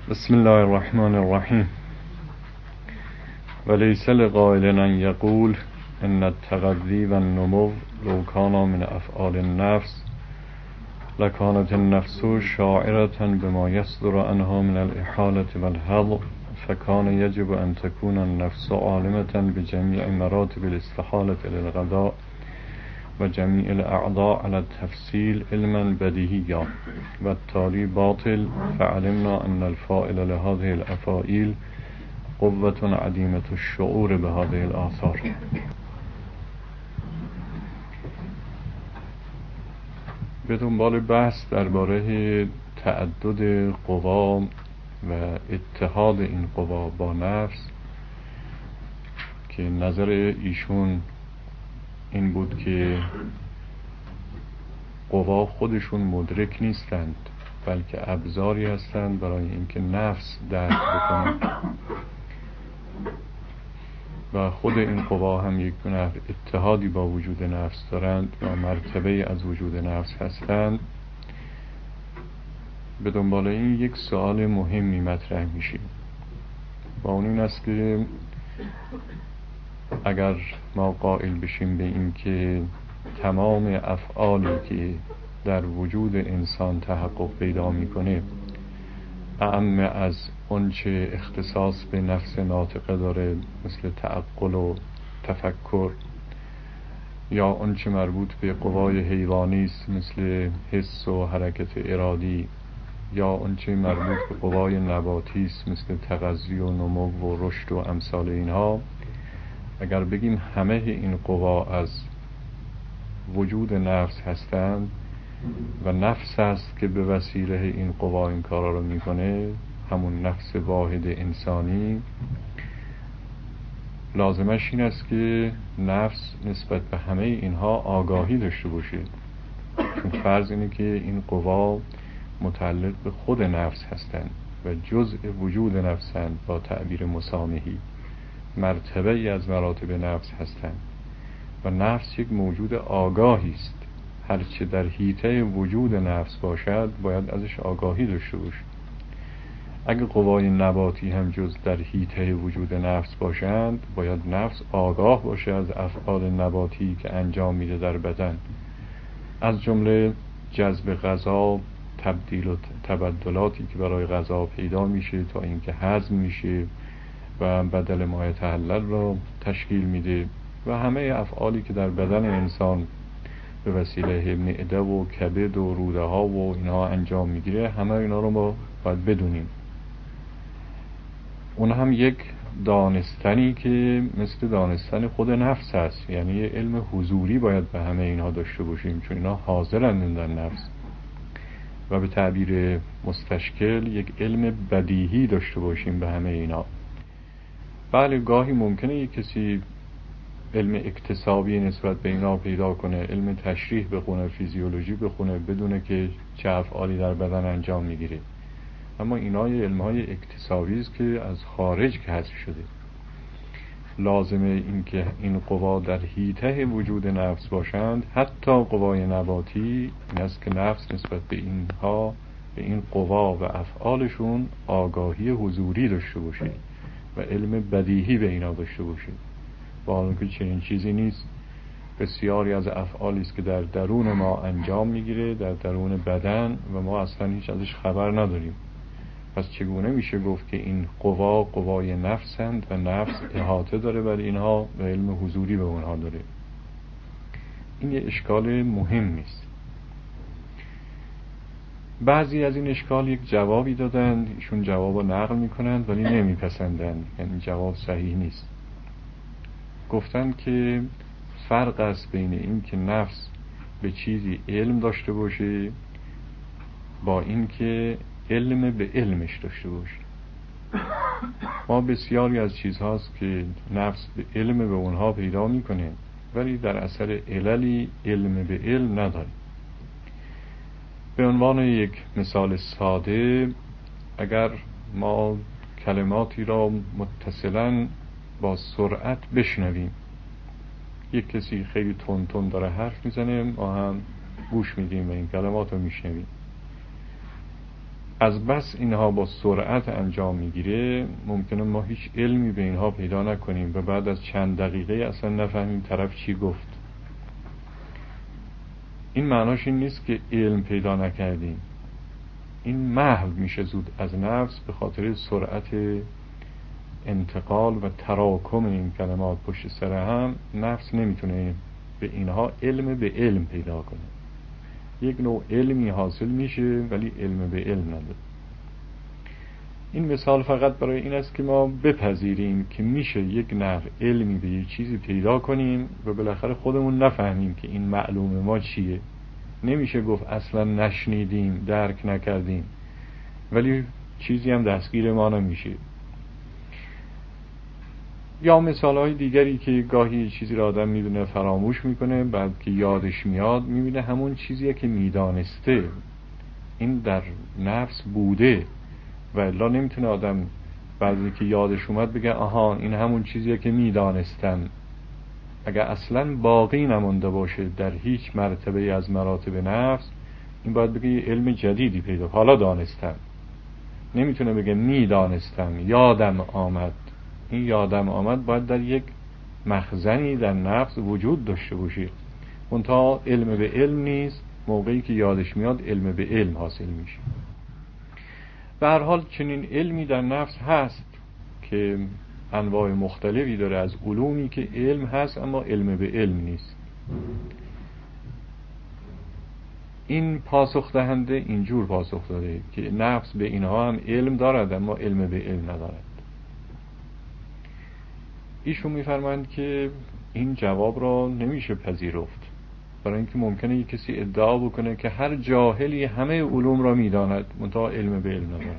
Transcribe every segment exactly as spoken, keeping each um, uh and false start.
بسم الله الرحمن الرحیم. وليس لقائل أن يقول إن التغذي والنمو لو كان من أفعال النفس لكانت النفس شاعرة بما يصدر عنها من الإحالة والهضم، فكان يجب أن تكون النفس عالمة بجميع مراتب الاستحالة للغذاء وجميع الأعضاء على التفصيل علما بديهيا، والتالي باطل. فعلمنا أن الفاعل لهذه الأفاعيل قوة عديمة الشعور بهذه الآثار. به دنبال بحث درباره تعدد قوا و اتحاد این قوا با نفس که نظر ایشون این بود که قوا خودشون مدرک نیستند بلکه ابزاری هستند برای اینکه نفس درک بکنه و خود این قوا هم یک گونه اتحادی با وجود نفس دارند و مرتبه از وجود نفس هستند. به دنبال این یک سوال مهمی مطرح میشه و اون این است که اگر ما قائل بشیم به این که تمام افعالی که در وجود انسان تحقق پیدا میکنه اعم از اونچه اختصاص به نفس ناطقه داره، مثل تعقل و تفکر، یا اونچه مربوط به قوای حیوانی است مثل حس و حرکت ارادی، یا اونچه مربوط به قوای نباتی است مثل تغذی و نمو و رشد و امثال اینها، اگر بگیم همه این قوا از وجود نفس هستند و نفس هست که به وسیله این قوا این کارا رو میکنه، همون نفس واحد انسانی، لازمش این است که نفس نسبت به همه اینها آگاهی داشته باشه، چون فرض اینه که این قوا متعلق به خود نفس هستند و جزء وجود نفسند، با تعبیر مسامحی مرتبه ای از مراتب نفس هستند و نفس یک موجود آگاهی است. هرچه در حیطه وجود نفس باشد باید ازش آگاهی داشته باشه. اگه قوای نباتی هم جز در حیطه وجود نفس باشند باید نفس آگاه باشه از افعال نباتی که انجام میده در بدن، از جمله جذب غذا، تبدیل و تبدلاتی که برای غذا پیدا میشه تا اینکه هضم میشه و بدل ما یتحلل را تشکیل میده و همه افعالی که در بدن انسان به وسیله معده و کبد و روده ها و اینها انجام میگیره، همه اینا رو ما باید بدونیم. اون هم یک دانستنی که مثل دانستن خود نفس هست، یعنی یه علم حضوری باید به همه اینها داشته باشیم، چون اینا حاضرن در نفس، و به تعبیر مستشکل یک علم بدیهی داشته باشیم به همه اینا. بله، گاهی ممکنه یک کسی علم اکتسابی نسبت به اینا پیدا کنه، علم تشریح بخونه، فیزیولوژی بخونه، بدونه که چه افعالی در بدن انجام میگیره، اما اینا یه علمهای اکتسابی است که از خارج کسب شده. لازمه این که این قوا در حیطه وجود نفس باشند، حتی قوای نباتی، این است که نفس نسبت به اینها، به این قوا و افعالشون آگاهی حضوری داشته باشه و علم بدیهی به اینا داشته باشه. با اینکه چنین چیزی نیست. بسیاری از افعالی است که در درون ما انجام میگیره، در درون بدن، و ما اصلا هیچ ازش خبر نداریم. پس چگونه میشه گفت که این قوا قوای نفسند و نفس احاطه داره بر اینها و علم حضوری به اونها داره؟ این یه اشکال مهم است. بعضی از این اشکال یک جوابی دادند، ایشون جواب رو نقل میکنند ولی نمیپسندند، یعنی جواب صحیح نیست. گفتند که فرق است بین این که نفس به چیزی علم داشته باشه با این که علم به علمش داشته باشه. ما بسیاری از چیزهاست که نفس به علم به اونها پیدا میکنه ولی در اثر عللی علم به علم نداره. به عنوان یک مثال ساده، اگر ما کلماتی را متصلاً با سرعت بشنویم، یک کسی خیلی تون تون داره حرف میزنه، ما هم گوش میدیم و این کلمات رو میشنویم. از بس اینها با سرعت انجام میگیره ممکنه ما هیچ علمی به اینها پیدا نکنیم و بعد از چند دقیقه اصلا نفهمیم طرف چی گفت. این معناش این نیست که علم پیدا نکردیم، این محو میشه زود از نفس به خاطر سرعت انتقال و تراکم این کلمات پشت سر هم. نفس نمیتونه به اینها علم به علم پیدا کنه. یک نوع علمی حاصل میشه ولی علم به علم نداره. این مثال فقط برای این است که ما بپذیریم که میشه یک نحو علمی به یک چیزی پیدا کنیم و بالاخره خودمون نفهمیم که این معلوم ما چیه. نمیشه گفت اصلا نشنیدیم، درک نکردیم، ولی چیزی هم دستگیر ما نمیشه. یا مثال های دیگری که گاهی چیزی را آدم میبینه فراموش میکنه، بعد که یادش میاد میبینه همون چیزیه که میدانسته این در نفس بوده و الا نمیتونه آدم بعضی که یادش اومد بگه آها این همون چیزیه که میدانستم. اگر اصلا باقی نمونده باشه در هیچ مرتبه از مراتب نفس، این باید بگه یه علم جدیدی پیدا، حالا دانستم. نمیتونه بگه میدانستم، یادم آمد. این یادم آمد باید در یک مخزنی در نفس وجود داشته باشه. منتها علم به علم نیست. موقعی که یادش میاد علم به علم حاصل میشه. به هر حال چنین علمی در نفس هست که انواع مختلفی داره از علومی که علم هست اما علم به علم نیست. این پاسخ دهنده اینجور پاسخ داده که نفس به اینها هم علم دارد اما علم به علم ندارد. ایشون میفرمایند که این جواب را نمیشه پذیرفت، برای اینکه ممکنه یک کسی ادعا بکنه که هر جاهلی همه علوم را میداند منتها علم به علم ندارد.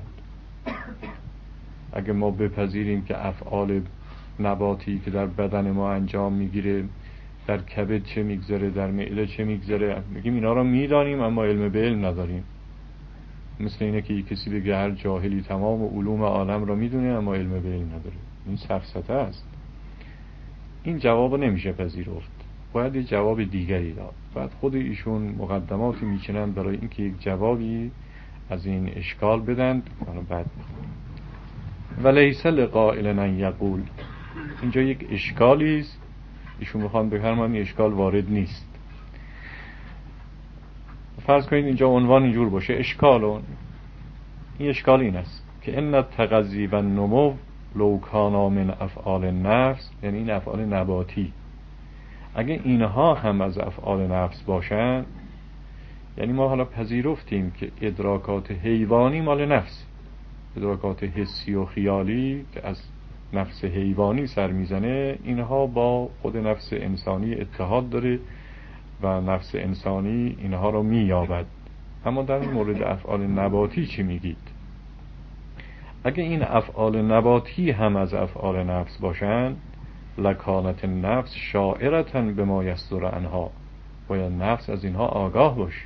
اگه ما بپذیریم که افعال نباتی که در بدن ما انجام میگیره، در کبد چه میگذره، در معده چه میگذره، میگیم اینا را میدانیم اما علم به علم نداریم. مثل اینه که یک کسی بگه هر جاهلی تمام علوم عالم را میدونه اما علم به علم نداره. این سفسطه است. این جواب نمیشه پذیرفت، باید یک جواب دیگری داد. بعد خود ایشون مقدماتی میچینند برای اینکه یک جوابی از این اشکال بدند. بعد ولیس لقائل ان یقول، اینجا یک اشکالی است. ایشون میخوان بفرمایند این اشکال وارد نیست. فرض کنید اینجا عنوان اینجور باشه اشکالون. این اشکال این است که ان التغذی و النمو لو کانا من افعال النفس، یعنی این افعال نباتی اگه اینها هم از افعال نفس باشن، یعنی ما حالا پذیرفتیم که ادراکات حیوانی مال نفس، ادراکات حسی و خیالی که از نفس حیوانی سر میزنه، اینها با خود نفس انسانی اتحاد داره و نفس انسانی اینها رو مییابد. اما در مورد افعال نباتی چی میگید؟ اگه این افعال نباتی هم از افعال نفس باشن، لکانت نفس شاعرتا به ما یصدر عنها، باید نفس از اینها آگاه باشه.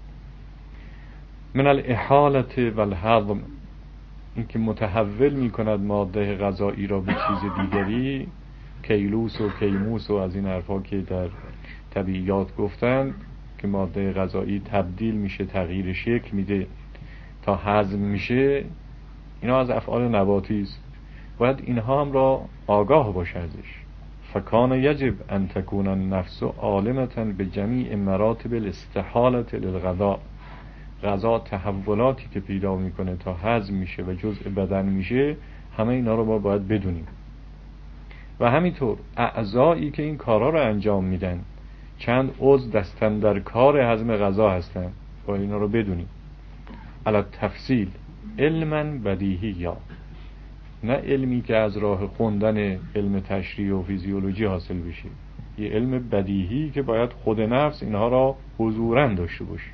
من الاحالت و الهضم، این که متحول می کند ماده غذایی را به چیز دیگری، کیلوس و کیموس و از این حرفا که در طبیعیات گفتن که ماده غذایی تبدیل میشه، تغییر شکل میده تا هضم میشه، اینا از افعال نباتی است. باید اینها هم را آگاه باشه ازش. فکان یجب ان تکون النفس عالمة به جمیع مراتب الاستحالة للغذاء، غذا تحولاتی که پیدا میکنه تا هضم میشه و جزء بدن میشه، همه اینا رو ما باید بدونیم. و همینطور اعضایی که این کارا رو انجام میدن، چند عضو دستن در کار هضم غذا هستن، باید اینا رو بدونیم. علی تفصیل علما بدیهی، یا نه علمی که از راه خوندن علم تشریح و فیزیولوژی حاصل بشه، یه علم بدیهی که باید خود نفس اینها را حضوراً داشته باشه.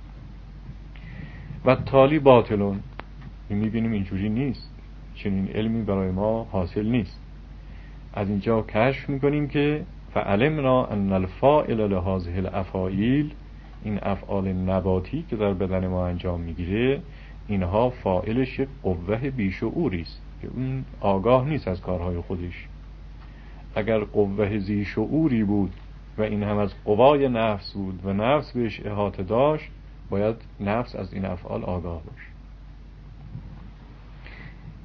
و تالی باطلون، میبینیم اینجوری نیست، چنین علمی برای ما حاصل نیست. از اینجا کشف میکنیم که فعلمنا ان الفاعل لهذه الافاعیل، این افعال نباتی که در بدن ما انجام میگیره، اینها فاعلش قوه بیشعوری است که اون آگاه نیست از کارهای خودش. اگر قوه ذی شعوری بود و این هم از قوای نفس بود و نفس بهش احاطه داشت، باید نفس از این افعال آگاه باشه.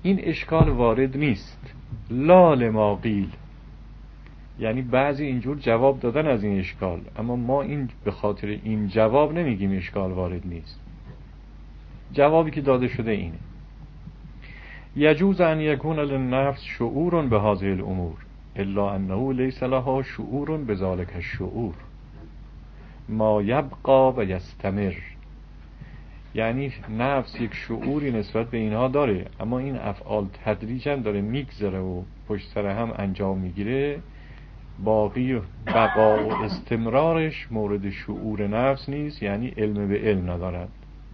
این اشکال وارد نیست. لا لما قیل، یعنی بعضی اینجور جواب دادن از این اشکال، اما ما این به خاطر این جواب نمیگیم اشکال وارد نیست. جوابی که داده شده اینه: یجوز ان یکون للنفس شعور به هذه الامور الا انه لیس لها شعور بذلك الشعور ما یبقى و یستمر. یعنی نفس یک شعوری نسبت به اینها داره، اما این افعال تدریجا داره میگذره و پشت سر هم انجام میگیره. باقی و بقا و استمرارش مورد شعور نفس نیست، یعنی علم به علم ندارد.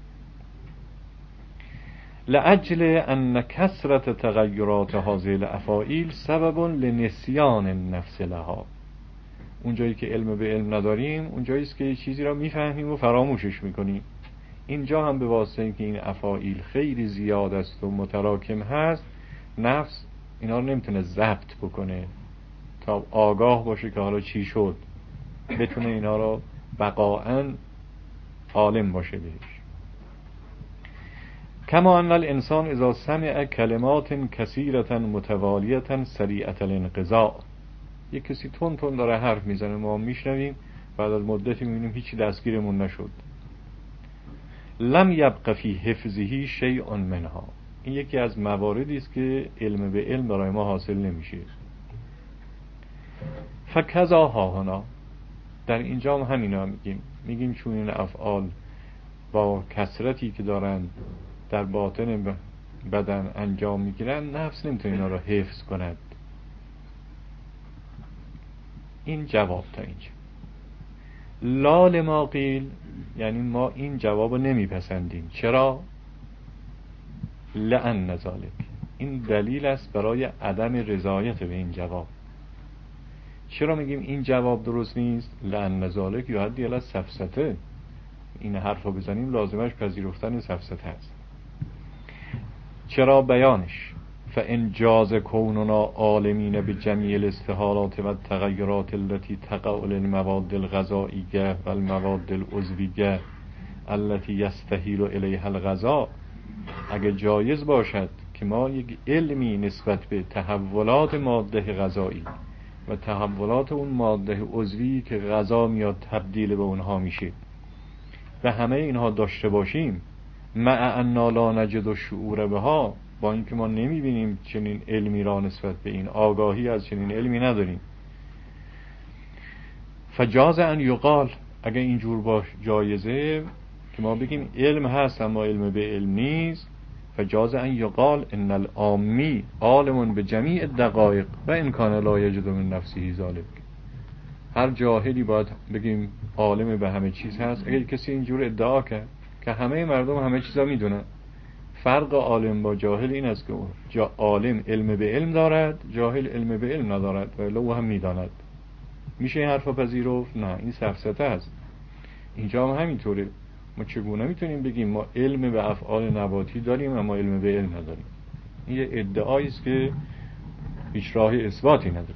لأجل ان کثرت تغیرات هذه الافاعیل سبب لنسیان النفس لها. اونجایی که علم به علم نداریم اونجایی است که یه چیزی را میفهمیم و فراموشش میکنیم. اینجا هم به واسطه اینکه این افاعیل خیلی زیاد است و متراکم هست، نفس اینا رو نمیتونه ضبط بکنه تا آگاه باشه که حالا چی شد، بتونه اینا رو بقاءً عالم باشه بهش. کما ان الانسان اذا سمع کلمات کثیرة متوالیة سریعة الانقضاء. یک کسی تون تون داره حرف میزنه، ما میشنویم، بعد از مدتی میبینیم هیچی دستگیرمون نشد. لم یبق فی حفظه شیء منها. این یکی از مواردی است که علم به علم برای ما حاصل نمیشه. فکذا ها هنا، در اینجا هم همینا میگیم میگیم چون این افعال با کثرتی که دارن در باطن بدن انجام میگیرن، نفس نمیتونه اینا رو حفظ کند. این جواب تا اینجا. لا لما قیل، یعنی ما این جواب رو نمیپسندیم. چرا؟ لأن ذلک، این دلیل است برای عدم رضایت به این جواب. چرا میگیم این جواب درست نیست؟ لأن ذلک یؤدی الی السفسطه. این حرف رو بزنیم لازمش پذیرفتن سفسطه است. چرا؟ بیانش: فإن جاز کوننا عالمین بجمیع الاستحالات و التغیرات التي تقع للمواد الغذائیه و المواد العضویه التي یستحیل الیها الغذاء. اگه جایز باشد که ما یک علمی نسبت به تحولات ماده غذایی و تحولات اون ماده عضوی که غذا میاد تبدیل به اونها میشه و همه اینها داشته باشیم، مع انا لا نجد الشعور بها، با اینکه ما نمیبینیم چنین علمی را نسبت به این، آگاهی از چنین علمی نداریم. فجاز ان یقال، اگه اینجور باش جایزه که ما بگیم علم هست اما علم به علم نیست. فجاز ان یقال ان العامی عالم به جمیع الدقایق و ان کان لا یجد من نفسه ذلک. هر جاهلی باید بگیم عالم به همه چیز هست. اگه کسی اینجور ادعا کرد که همه مردم همه چیزا میدونن، فرق عالم با جاهل این است که جا عالم علم به علم دارد، جاهل علم به علم ندارد و الا او هم میداند. میشه این حرفا پذیرفت؟ نه، این سفسطه است. اینجا هم همینطوره. ما چگونه میتونیم بگیم ما علم به افعال نباتی داریم اما علم به علم نداریم؟ این یه ادعایی است که هیچ راه اثباتی نداره.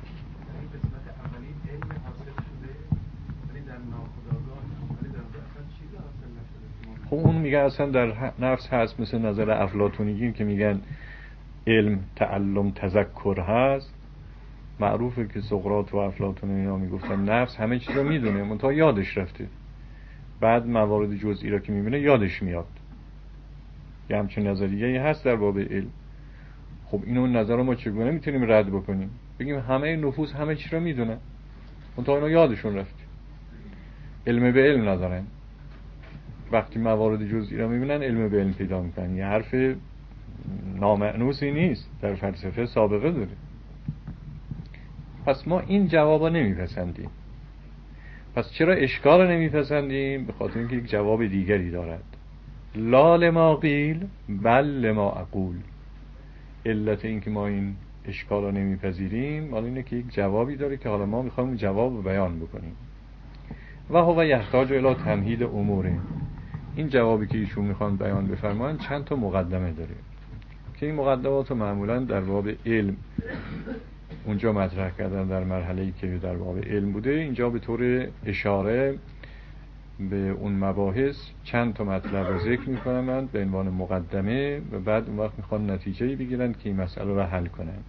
خب اون میگه اصلا در نفس هست، مثل نظر افلاطونیین که میگن علم تعلم تذکر هست. معروفه که سقراط و افلاطون اینا میگفتن نفس همه چیز رو میدونه منتها یادش رفته، بعد موارد جزئی را که میبینه یادش میاد. یه همچین نظریه‌ای هست در باب علم. خب اینو نظر رو ما چگونه میتونیم رد بکنیم؟ بگیم همه نفوس همه چیز رو میدونه منتها اینا یادشون رفته، علم به علم ندارن. وقتی موارد جزئی را میبینن علم به علم پیدا میکنن. یه حرف نامعنوسی نیست، در فلسفه سابقه داره. پس ما این جوابا نمیپسندیم. پس چرا اشکال نمیپسندیم؟ به خاطر اینکه یک جواب دیگری دارد. لا لما قیل بل لما اقول. علت این که ما این اشکال رو نمیپذیریم مال اینه که یک جوابی داره که حالا ما میخوایم جواب رو بیان بکنیم. و هو یحتاج الی تمهید اموره. این جوابی که ایشون میخوان بیان بفرمایند چند تا مقدمه داره که این مقدمات رو معمولا در باب علم اونجا مطرح کردن، در مرحله‌ای که در باب علم بوده اینجا به طور اشاره به اون مباحث چند تا مطلب رو ذکر میکنند به عنوان مقدمه و بعد اون وقت میخوان نتیجه‌ای بگیرند که این مسئله رو حل کنند.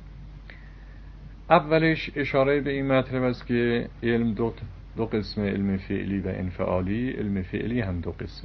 اولش اشاره به این مطلب است که علم دو, دو قسم، علم فعلی و انفعالی. علم فعلی هم دو قسمه.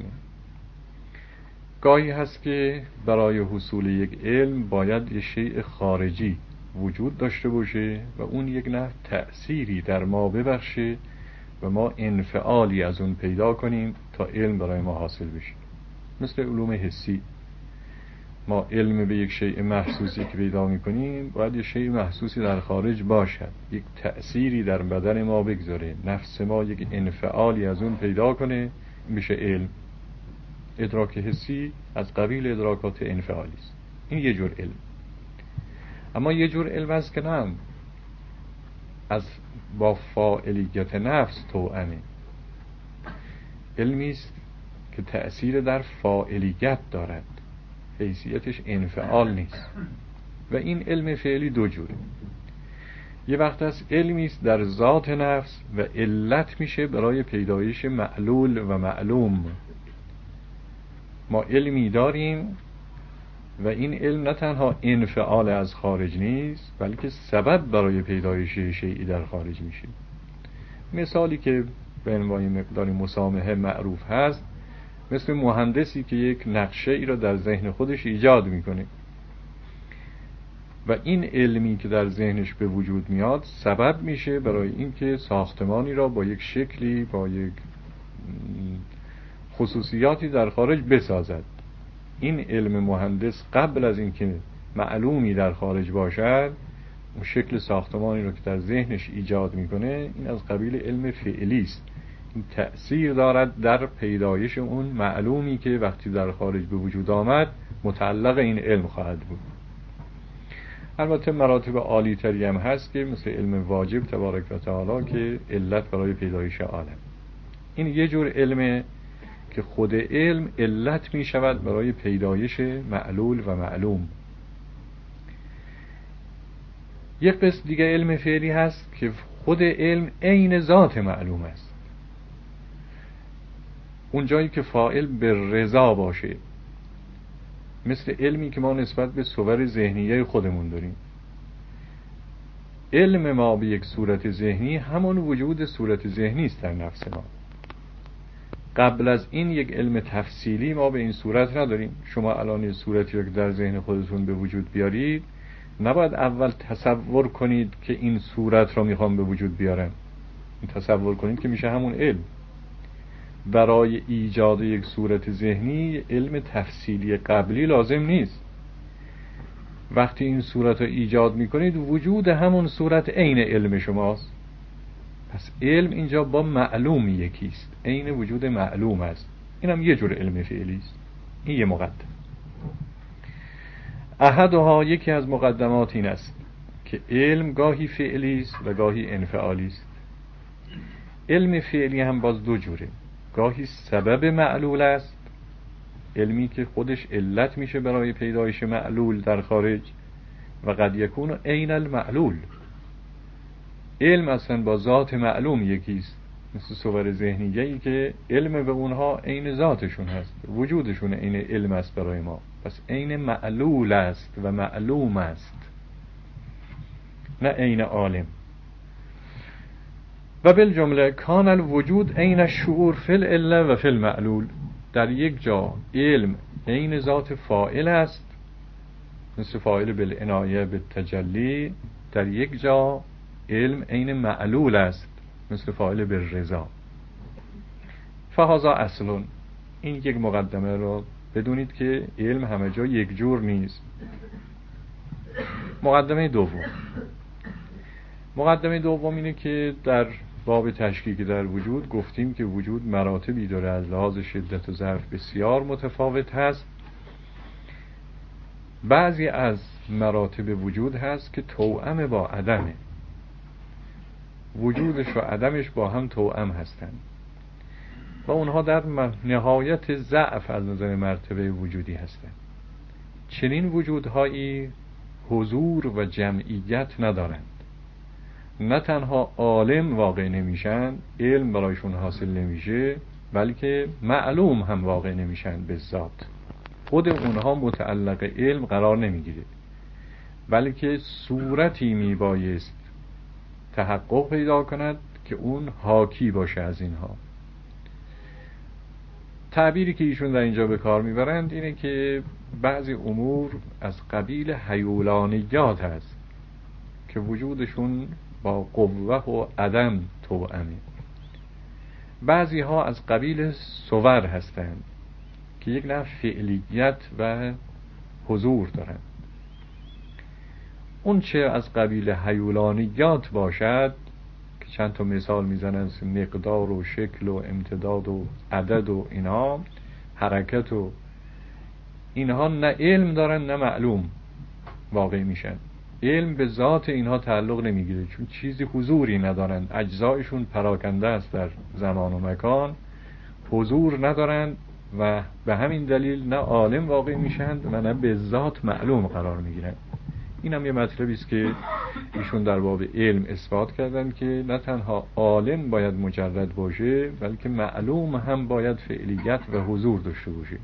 گاهی هست که برای حصول یک علم باید یک شیء خارجی وجود داشته باشه و اون یک نوع تأثیری در ما ببخشه و ما انفعالی از اون پیدا کنیم تا علم برای ما حاصل بشه. مثل علوم حسی، ما علم به یک شیء محسوسی که پیدا میکنیم باید یک شیء محسوسی در خارج باشد، یک تأثیری در بدن ما بگذاره، نفس ما یک انفعالی از اون پیدا کنه، میشه علم. ادراک حسی از قبیل ادراکات انفعالی است. این یه جور علم. اما یه جور علم است که نه، از با فاعلیت نفس توأمه. علمی است که تأثیر در فاعلیت دارد، حیثیتش انفعال نیست. و این علم فعلی دو جوره. یه وقت است علمی است در ذات نفس و علت میشه برای پیدایش معلول و معلوم. ما علمی داریم و این علم نه تنها انفعال از خارج نیست بلکه سبب برای پیدایش شیئی در خارج میشه. مثالی که به عنوان مقداری مسامحه معروف هست، مثل مهندسی که یک نقشه ای را در ذهن خودش ایجاد میکنه و این علمی که در ذهنش به وجود میاد سبب میشه برای اینکه ساختمانی را با یک شکلی، با یک خصوصیاتی در خارج بسازد. این علم مهندس قبل از اینکه معلومی در خارج باشد، اون شکل ساختمانی رو که در ذهنش ایجاد میکنه، این از قبیل علم فعلی است. این تأثیر دارد در پیدایش اون معلومی که وقتی در خارج به وجود آمد متعلق این علم خواهد بود. البته مراتب عالی تری هم هست که مثل علم واجب تبارک و تعالی که علت برای پیدایش عالم. این یه جور علمه که خود علم علت می شود برای پیدایش معلول و معلوم. یک قسم دیگه علم فعلی هست که خود علم عین ذات معلوم است. اون جایی که فاعل به رضا باشه، مثل علمی که ما نسبت به صور ذهنیه خودمون داریم. علم ما به یک صورت ذهنی همون وجود صورت ذهنی است در نفس ما. قبل از این یک علم تفصیلی ما به این صورت نداریم. شما الان یه صورتی رو که در ذهن خودتون به وجود بیارید، نباید اول تصور کنید که این صورت رو میخوام به وجود بیارم. این تصور کنید که میشه همون علم. برای ایجاد یک صورت ذهنی علم تفصیلی قبلی لازم نیست. وقتی این صورت رو ایجاد میکنید، وجود همون صورت عین علم شماست. پس علم اینجا با معلوم یکیست، عین وجود معلوم است. این هم یه جور علم فعلی است. این یه مقدم. احدها، یکی از مقدمات این است که علم گاهی فعلی است و گاهی انفعالی است. علم فعلی هم باز دو جوره. گاهی سبب معلول است، علمی که خودش علت میشه برای پیدایش معلول در خارج، و قد یکون عین المعلول. علم اصلا با ذات معلوم یکیست، مثل صور ذهنیه‌ای که علم به اونها عین ذاتشون هست، وجودشون عین علم است برای ما. پس عین معلول است و معلوم است، نه عین عالم. و بالجمله کان الوجود عین الشعور فی العله و فی المعلول. در یک جا علم عین ذات فاعل است، مثل فاعل بالعنایه بالتجلی. در یک جا علم عین معلول است، مثل فاعل بالرضا. فهذا اصل. این یک مقدمه رو بدونید که علم همه جا یک جور نیست. مقدمه دوم مقدمه دوم اینه که در باب تشکیک در وجود گفتیم که وجود مراتبی داره، از لحاظ شدت و ضعف بسیار متفاوت هست. بعضی از مراتب وجود هست که توأم با عدمه، وجودش و عدمش با هم توأم هستند و اونها در نهایت ضعف از نظر مرتبه وجودی هستند. چنین وجودهایی حضور و جمعیت ندارند. نه تنها عالم واقع نمیشن، علم برایشون حاصل نمیشه، بلکه معلوم هم واقع نمیشن به ذات. خود اونها متعلق علم قرار نمیگیره، بلکه صورتی میبایست تحقق پیدا کند که اون حاکی باشه از اینها. تعبیری که ایشون در اینجا به کار میبرند اینه که بعضی امور از قبیل هیولانیات هست که وجودشون با قوه و عدم توأمه. بعضی ها از قبیل صور هستند که یک نوع فعلیت و حضور دارند. اون چه از قبیل هیولانیات باشد که چند تا مثال میزنن، مقدار و شکل و امتداد و عدد و اینها، حرکت و اینها، نه علم دارن نه معلوم واقع میشن. علم به ذات اینها تعلق نمیگیره چون چیزی حضوری ندارن، اجزایشون پراکنده است در زمان و مکان، حضور ندارن و به همین دلیل نه عالم واقع میشن و نه به ذات معلوم قرار میگیرن. این هم یه مطلبی است که ایشون در باب علم اثبات کردن که نه تنها عالم باید مجرد باشه بلکه معلوم هم باید فعلیت و حضور داشته باشه.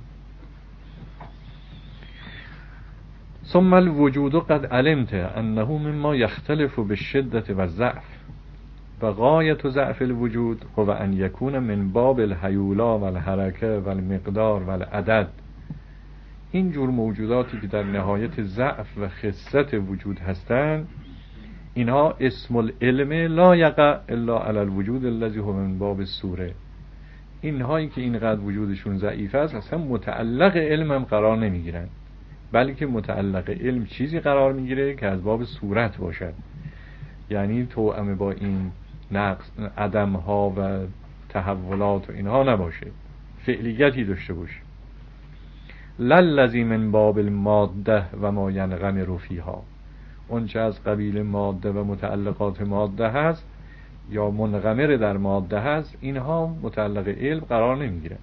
ثم الوجود قد علمت انه مما يختلف بالشدة والضعف وغاية ضعف الوجود هو ان يكون من باب الهیولا والحرکه والمقدار والعدد. این جور موجوداتی که در نهایت ضعف و خست وجود هستند، اینها اسم العلم لا یقع الا علی الوجود الذی هو من باب الصوره. اینهایی که اینقدر وجودشون ضعیف است اصلا متعلق علم هم قرار نمیگیرن، بلکه متعلق علم چیزی قرار میگیره که از باب صورت باشد، یعنی توأم با این نقص عدم ها و تحولات و اینها نباشه، فعلیتی داشته باشه. للذی من باب الماده و ما ینغمر فیها. اون چه از قبیل ماده و متعلقات ماده هست یا منغمر در ماده هست، اینها متعلق علم قرار نمیگیره.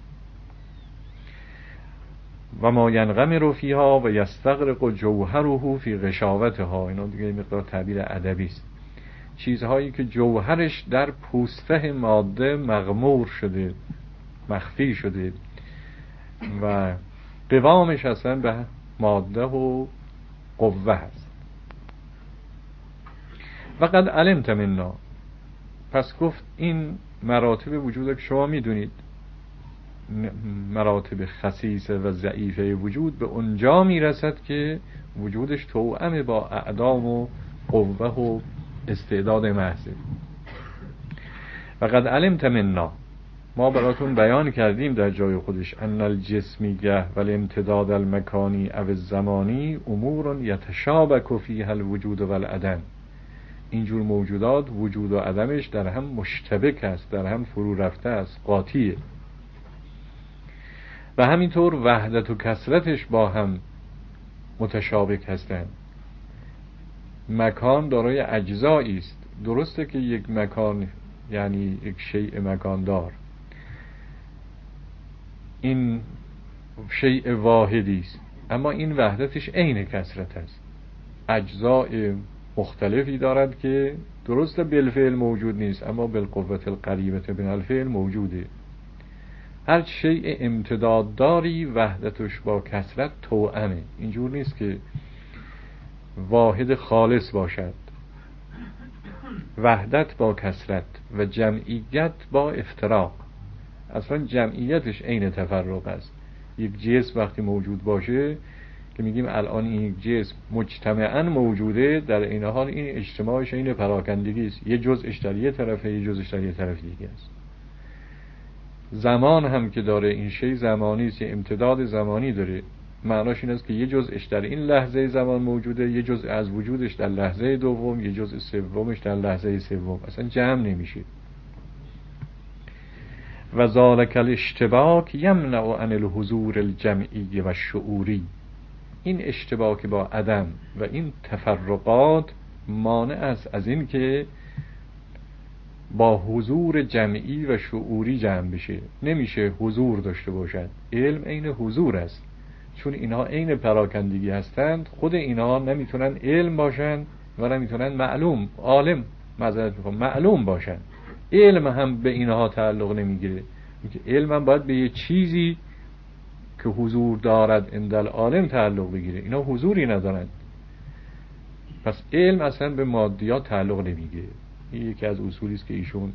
و ما ینغمر فیها و یستغرق جوهره فی غشاوتها. اینا دیگه مقدار تعبیر ادبی است. چیزهایی که جوهرش در پوسته ماده مغمور شده، مخفی شده و قوامش اصلا به ماده و قوه هست. و قد علمت منا. پس گفت این مراتب وجود که شما میدونید، مراتب خسیسه و ضعیفه وجود به اونجا میرسد که وجودش توأم با اعدام و قوه و استعداد محضه. و قد علمت منا، ما براتون بیان کردیم در جای خودش، ان الجسمیه و الامتداد المکانی او الزمانی امور یتشابک فیها الوجود و العدم. اینجور موجودات وجود و عدمش در هم مشتبک است، در هم فرو رفته است، قاطیه. و همینطور وحدت و کثرتش با هم متشابک هستند. مکان دارای اجزایی است. درسته که یک مکان یعنی یک شیء مکاندار، این شیء واحدی است، اما این وحدتش عین کثرت است. اجزای مختلفی دارد که درسته بالفعل موجود نیست اما بالقوة القریبة من الفعل موجوده. هر شیء امتداد داری وحدتش با کثرت توأمه. اینجور نیست که واحد خالص باشد. وحدت با کثرت و جمعیت با افتراق. اصلا جمعیتش عین تفرق است. یک جسم وقتی موجود باشه که میگیم الان این یک جسم مجتمعاً موجوده، در این حال این اجتماعش عین پراکندگی است. یه جزءش در یه طرفه، یه جزءش در یه طرف دیگه است. زمان هم که داره، این شی زمانی است، یه امتداد زمانی داره. معناش این است که یه جزءش در این لحظه زمان موجوده، یه جزء از وجودش در لحظه دوم، یه جزء سومش در لحظه سوم. اصلا جمع نمیشه. و ذالک الاشتباک یمنع عن الحضور الجمعی و شعوری. این اشتباک با عدم و این تفرقات مانع است از این که با حضور جمعی و شعوری جمع بشه. نمیشه حضور داشته باشد. علم عین حضور است. چون اینها عین پراکندگی هستند، خود اینها نمیتونن علم باشند و نمیتونن معلوم، عالم معذرت میخوام معلوم باشند. علم هم به اینها تعلق نمیگیره، علم هم باید به یه چیزی که حضور دارد عند العالم تعلق بگیره. اینا حضوری ندارند، پس علم اصلا به مادیات تعلق نمیگیره. این یکی از اصولی است که ایشون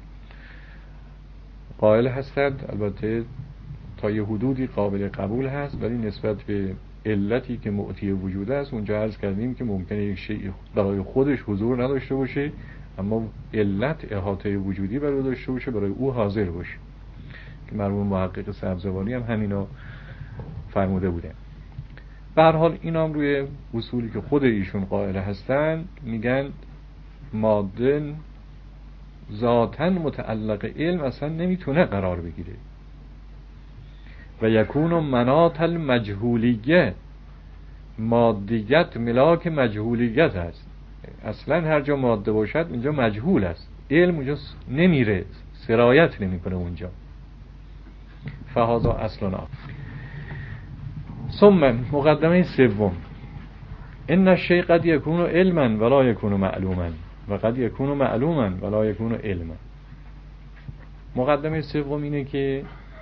قائل هستند. البته تا یه حدودی قابل قبول هست، ولی نسبت به علتی که معطی وجود است اونجا عرض کردیم که ممکنه یک شیء برای خودش حضور نداشته باشه اما علت احاطه وجودی برای داشته باشه، برای او حاضر باشه، که مرحوم محقق سبزواری هم همینا فرموده بوده. به هر حال اینا هم روی اصولی که خود ایشون قائل هستن میگن ماده ذاتاً متعلق علم اصلا نمیتونه قرار بگیره و یکون مناط المجهولیه، مادیت ملاک مجهولیت است. اصلا هر جا ماده باشد اونجا مجهول است، علم اونجا نمیره، سرایت نمیکنه اونجا. فهذا اصلنا. ثم مقدمه سوم، ان الشیء قد یکون علما ولا یکون معلوما و قد یکون معلوما ولا یکون علما. مقدمه سوم اینه که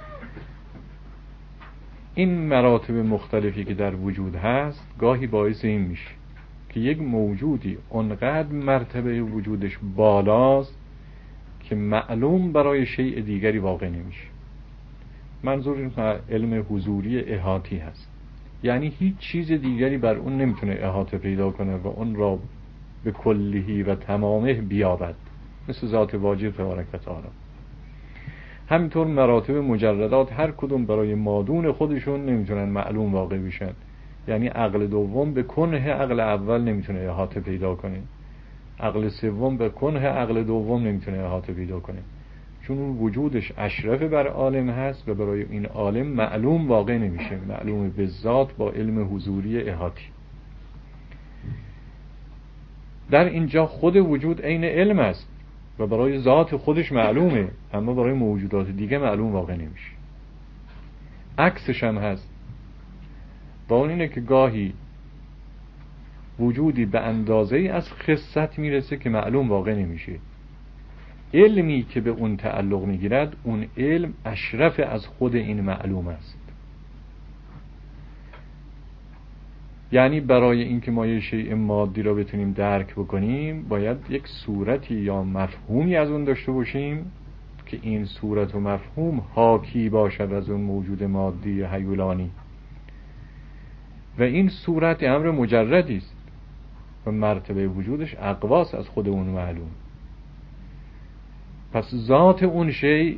این مراتب مختلفی که در وجود هست گاهی باعث این میشه که یک موجودی اونقدر مرتبه وجودش بالاست که معلوم برای شیء دیگری واقع نمیشه. منظور این علم حضوری احاطی هست، یعنی هیچ چیز دیگری بر اون نمیتونه احاطه پیدا کنه و اون را به کلیهی و تمامه بیابد، مثل ذات واجب تبارک و تعالی. همینطور مراتب مجردات هر کدوم برای مادون خودشون نمیتونن معلوم واقع بشن، یعنی عقل دوم به کنه عقل اول نمیتونه احاطه پیدا کنه، عقل سوم به کنه عقل دوم نمیتونه احاطه پیدا کنه، چون اون وجودش اشرف بر عالم هست و برای این عالم معلوم واقع نمیشه، معلوم به ذات با علم حضوری احاطی. در اینجا خود وجود عین علم است و برای ذات خودش معلومه، اما برای موجودات دیگه معلوم واقع نمیشه. عکسش هم هست، با اون اینه که گاهی وجودی به اندازه از خست میرسه که معلوم واقع نمیشه. علمی که به اون تعلق میگیرد، اون علم اشرف از خود این معلوم است. یعنی برای اینکه ما یه شیء مادی را بتونیم درک بکنیم باید یک صورتی یا مفهومی از اون داشته باشیم که این صورت و مفهوم حاکی باشد از اون موجود مادی هیولانی، و این صورت امر مجردی است و مرتبه وجودش اقواس از خود اون معلوم. پس ذات اون شیء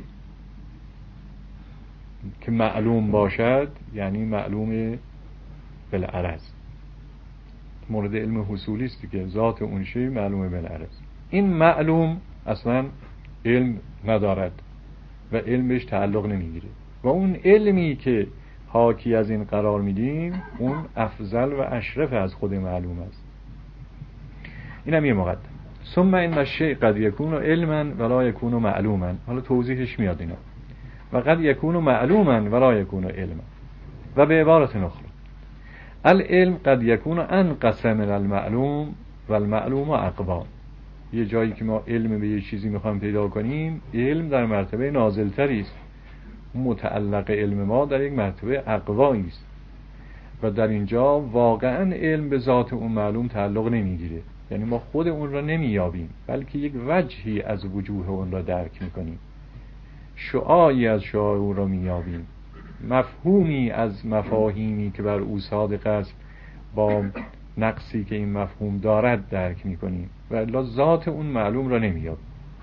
که معلوم باشد یعنی معلوم بالعرض، مورد علم حصولی است که ذات اون شیء معلوم بالعرض. این معلوم اصلا علم ندارد و علم بهش تعلق نمیگیره و اون علمی که حاکی از این قرار میدیم اون افضل و اشرف از خود معلوم است. اینم یه مقدم. ثم این الشیء قد یکون علما ولا یکون معلوما. حالا توضیحش میاد اینا. و قد یکون معلوما ولا یکون علما. و به عبارت اخرى العلم قد یکون انقص من المعلوم و المعلوم اقوا. یه جایی که ما علم به یه چیزی میخوایم پیدا کنیم، علم در مرتبه نازلتری است، متعلق علم ما در یک مرتبه اقوایی است و در اینجا واقعا علم به ذات اون معلوم تعلق نمیگیره، یعنی ما خود اون را نمیابیم بلکه یک وجهی از وجوه اون را درک میکنیم، شعاعی از شعاع اون را میابیم، مفهومی از مفاهیمی که بر او صادق است با نقصی که این مفهوم دارد درک میکنیم و الا ذات اون معلوم را نمیابیم.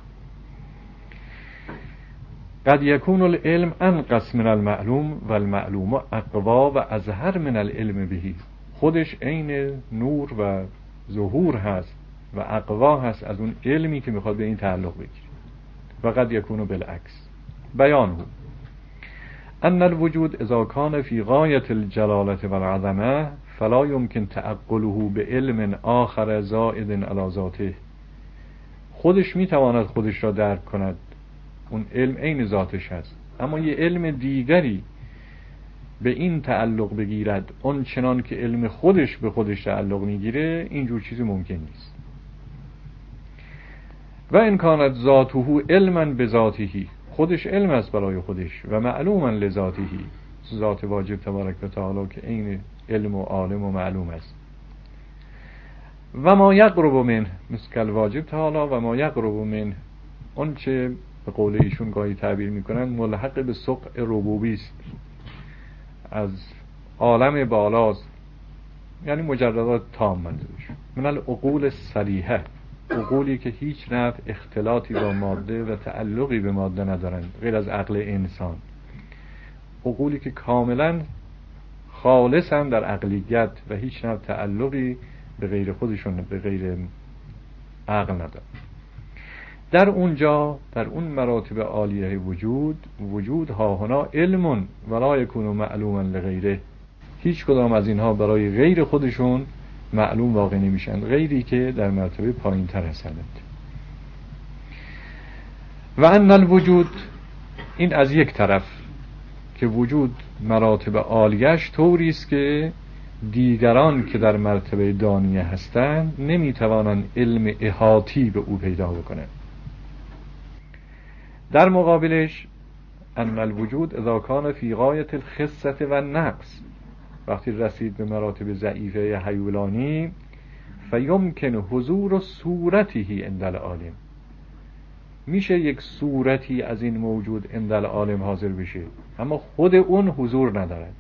قد یکون العلم انقص من المعلوم و المعلوم اقوا و اظهر من العلم بهی. خودش عین نور و ظهور هست و اقوا هست از اون علمی که میخواد به این تعلق بگیره. و قد یکون بالعکس. بیانه ان الوجود اذا کان فی غایت الجلالة والعظمه فلا یمکن تعقله به علم آخر زائد علی ذاته. خودش میتواند خودش را درک کند، اون علم عین ذاتش هست، اما یه علم دیگری به این تعلق بگیرد اون چنان که علم خودش به خودش تعلق میگیره، اینجور چیزی ممکن نیست. و ان کانت ذاته علما بذاته، خودش علم است برای خودش و معلوما لذاتهی، ذات واجب تبارک و تعالی که عین علم و عالم و معلوم است. و ما یقرب من مثل الواجب تعالی و ما یقرب من، اون چه به قول ایشون گاهی تعبیر میکنن ملحق به سقع ربوبی است، از عالم بالاست، یعنی مجردات تام منظورش، من العقول صریحه، عقولی که هیچ نوع اختلاطی با ماده و تعلقی به ماده ندارند غیر از عقل انسان، عقولی که کاملا خالصن در عقلیت و هیچ نوع تعلقی به غیر خودشون به غیر عقل ندارن. در اونجا در اون مراتب عالیه وجود، وجود ها هنا علم ولا یکون معلوما لغیره، هیچ کدام از اینها برای غیر خودشون معلوم واقع نمیشن، غیری که در مرتبه پایین تر هستند. و ان الوجود، این از یک طرف که وجود مراتب عالیش طوری است که دیگران که در مرتبه دانیه هستند نمیتوانند علم احاطی به او پیدا بکنند. در مقابلش ان الوجود اذا کان فی غایت الخصة و النقص، وقتی رسید به مراتب ضعیفه هیولانی، فیمکن حضور صورته عند العالم، میشه یک صورتی از این موجود عند العالم حاضر بشه اما خود اون حضور ندارد.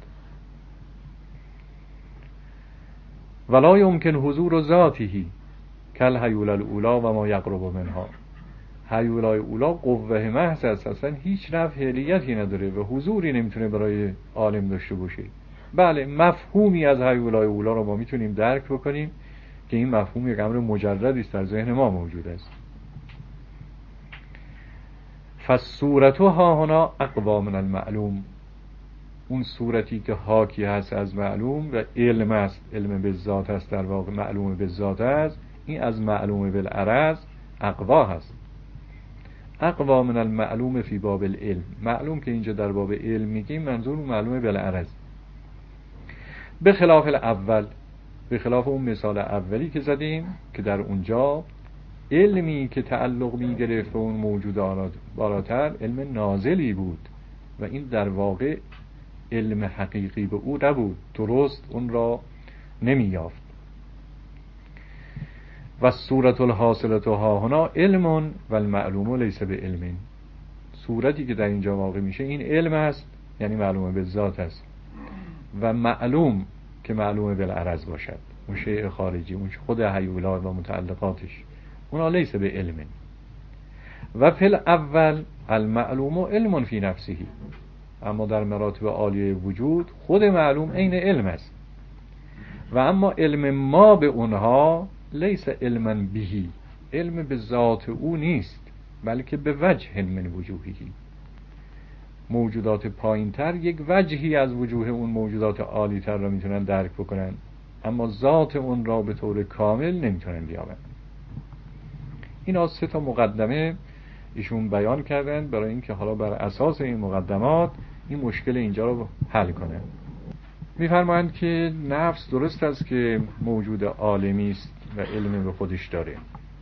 ولا یمکن حضور ذاته کل هیول الاولا و ما یقرب منها، هیولای اولا قوه محض است، اصلا هیچ نوع فعلیتی نداره و حضوری نمیتونه برای عالم داشته باشه. بله مفهومی از هیولای اولا رو ما میتونیم درک بکنیم که این مفهوم یک امر مجردی است در ذهن ما موجود است. فالصورتها هنا اقوا من المعلوم، اون صورتی که حاکی هست از معلوم و علم است، علم به ذات است، در واقع معلوم به ذات است، این از معلوم بالعرض اقوا هست. اقوا من المعلوم فی باب العلم، معلوم که اینجا در باب علم میگیم منظور معلوم بالعرض، به خلاف الاول، به خلاف اون مثال اولی که زدیم که در اونجا علمی که تعلق میگرفت به اون موجود بالاتر علم نازلی بود و این در واقع علم حقیقی به او نبود، درست اون را نمیافت. و صورت الحاصلت ها هنا علم و المعلوم لیس به علم، صورتی که در اینجا واقع میشه این علم است، یعنی معلوم به ذات است، و معلوم که معلوم بالعرض باشد، اون شیء خارجی، اون خود هیولا و متعلقاتش، اونا لیس به علم. و فی الاول المعلوم علم فی نفسه، اما در مراتب عالیه وجود خود معلوم عین علم است، و اما علم ما به اونها لیس علما بهی، علم به ذات او نیست بلکه به وجه من وجوهی، موجودات پایینتر یک وجهی از وجوه اون موجودات عالیتر را میتونن درک بکنن اما ذات اون را به طور کامل نمیتونن بیابن. این سه تا مقدمه ایشون بیان کردن برای اینکه حالا بر اساس این مقدمات این مشکل اینجا رو حل کنه. میفرمایند که نفس درست است که موجود عالمی است و علم به خودش داره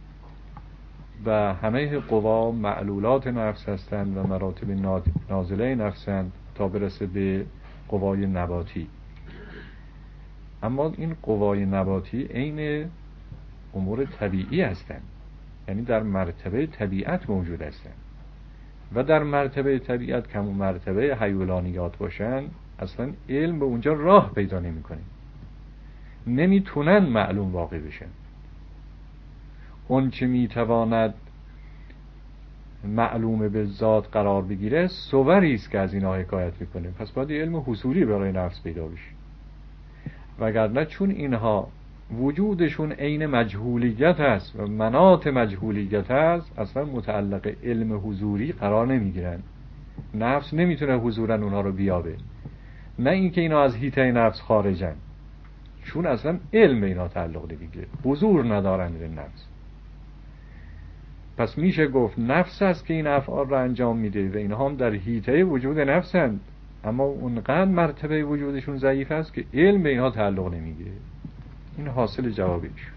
و همه قوا معلولات نفس هستند و مراتب نازله نفسند تا برسه به قوای نباتی، اما این قوای نباتی عین امور طبیعی هستند، یعنی در مرتبه طبیعت موجود هستند و در مرتبه طبیعت که همون مرتبه حیولانیات باشن اصلا علم به اونجا راه پیدا نمی کنه، نمیتونن معلوم واقع بشن. اون چه میتواند معلوم به ذات قرار بگیره صوری است که از اینا حکایت میکنه، پس باید علم حصولی برای نفس پیدا بشه، وگرنه چون اینها وجودشون عین مجهولیت است و مناط مجهولیت است اصلا متعلق علم حضوری قرار نمیگیرن، نفس نمیتونه حضورا اونها رو بیابه، نه اینکه اینا از حیطه نفس خارجن، چون اصلا علم اینا تعلق نمیگیره، حضور ندارن به نفس. پس میشه گفت نفس است که این افعال رو انجام میده و اینها هم در حیطه وجود نفسند، اما اونقدر مرتبه وجودشون ضعیف است که علم به اینها تعلق نمیگیره. این حاصل جوابش.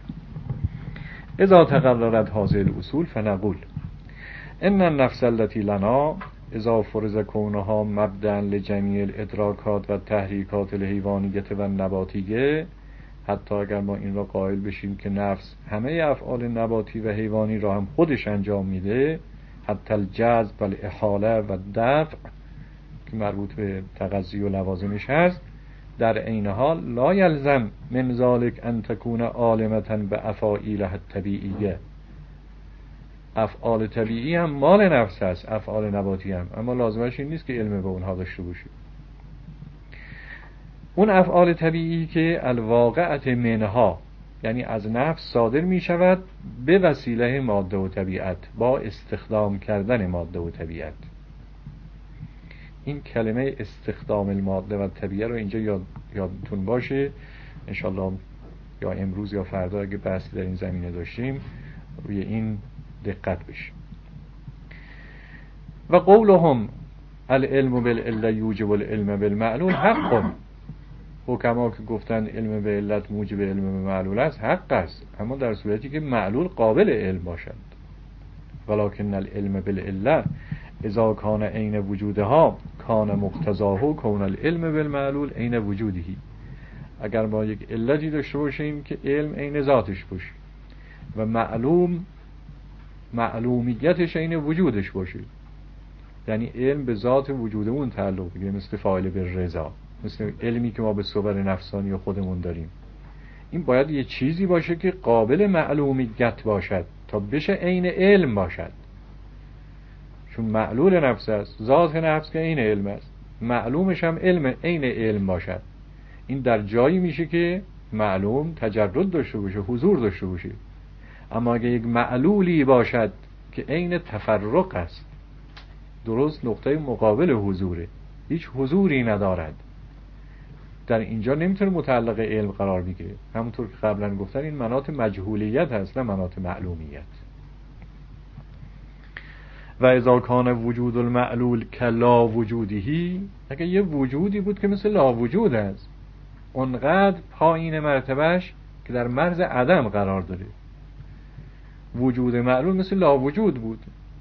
اذا تقررت هذه الاصول فنقول ان النفس التي لنا اذا فرض کونها مبدأ لجمیع الادراکات و تحریکات الحیوانیت و نباتیه، حتی اگر ما این را قائل بشیم که نفس همه افعال نباتی و حیوانی را هم خودش انجام میده، حتی الجذب و الاحاله و دفع که مربوط به تغذی و لوازمش هست، در عین حال لا یلزم من ذلک ان تکون عالمة بافاعیلها الطبیعیه. افعال طبیعی هم مال نفس هست، افعال نباتی هم، اما لازمش این نیست که علم به اونها داشته باشی. اون افعال طبیعی که الواقعت منها، یعنی از نفس صادر می شود به وسیله ماده و طبیعت، با استخدام کردن ماده و طبیعت. این کلمه استخدام الماده و طبیعت رو اینجا یاد یادتون باشه، انشالله یا امروز یا فردا اگه بحثی در این زمینه داشتیم روی این دقت بشه. و قولهم العلم بالعله یوجب العلم بالمعلول حق. حکما که گفتن علم به علت موجب علم به معلول است، حق است، اما در صورتی که معلول قابل علم باشد. ولکن العلم بالعله اذا کان عین وجودها کان مقتضاه کون العلم بالمعلول عین وجودهی. اگر ما یک علتی داشته باشیم که علم عین ذاتش باشه و معلوم معلومیتش عین وجودش باشه، یعنی علم به ذات وجودمون تعلق بگیره، مثل فاعل بالرضا، مثل علمی که ما به صور نفسانی خودمون داریم. این باید یه چیزی باشه که قابل معلومیت باشد تا بشه عین علم باشد، چون معلول نفس است، ذات نفس که عین علم است، معلومش هم علم عین علم باشد. این در جایی میشه که معلوم تجرد داشته باشه، حضور داشته باشه. اما اگه یک معلولی باشد که عین تفرق است، درست نقطه مقابل حضوره، هیچ حضوری ندارد، در اینجا نمیتونه متعلق علم قرار بگیره. همونطور که قبلا گفتن این مناط مجهولیت هست، نه مناط معلومیت. و اذا کان وجود المعلول کلا وجودهی، اگه یه وجودی بود که مثل لا وجود است، اونقدر پایین مرتبهش که در مرز عدم قرار داره. وجود معلول مثل لا وجود بود.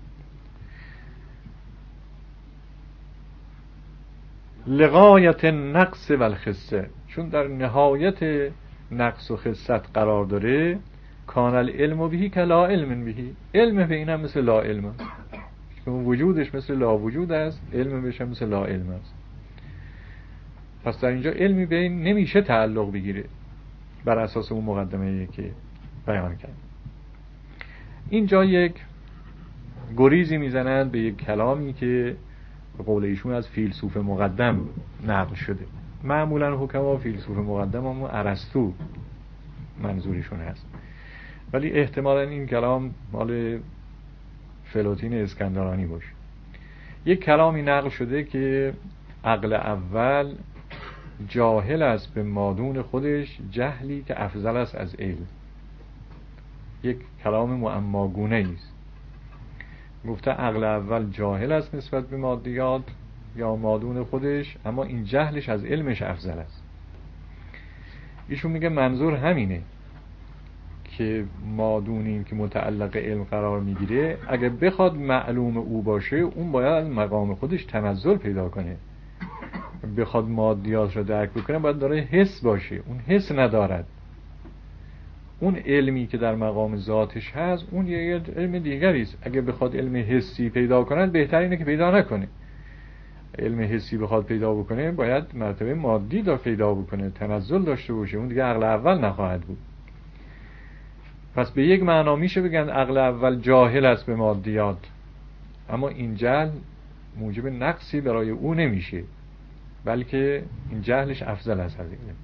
لغایت نقص و الخسه، چون در نهایت نقص و خست قرار داره. کان العلم بهی کلا علم بهی، علم به اینم مثل لا علم است، چون وجودش مثل لا وجود است، علم بهش هم مثل لا علم است. پس در اینجا علمی به این نمیشه تعلق بگیره بر اساس اون مقدمه‌ای که بیان کرد. اینجا یک گریزی میزنند به یک کلامی که به قول ایشون از فیلسوف مقدم نقل شده. معمولا حکما فیلسوف مقدم هم ارسطو منظورشون هست، ولی احتمالا این کلام مال فلاطین اسکندرانی باشه. یک کلامی نقل شده که عقل اول جاهل است به مادون خودش جهلی که افضل است از علم. یک کلام معماگونه است. گفته عقل اول جاهل است نسبت به مادیات یا مادون خودش، اما این جهلش از علمش افضل است. ایشون میگه منظور همینه که مادونی که متعلق علم قرار میگیره اگه بخواد معلوم او باشه، اون باید مقام خودش تنزل پیدا کنه. بخواد مادیات رو درک بکنه باید داره حس باشه، اون حس ندارد. اون علمی که در مقام ذاتش هست اون یه علم دیگری است. اگه بخواد علم حسی پیدا کنه بهتر اینه که پیدا نکنه. علم حسی بخواد پیدا بکنه باید مرتبه مادی دا پیدا بکنه، تنزل داشته باشه، اون دیگه عقل اول نخواهد بود. پس به یک معنا میشه بگن عقل اول جاهل است به مادیات، اما این جهل موجب نقصی برای او نمیشه، بلکه این جهلش افضل است از علمش.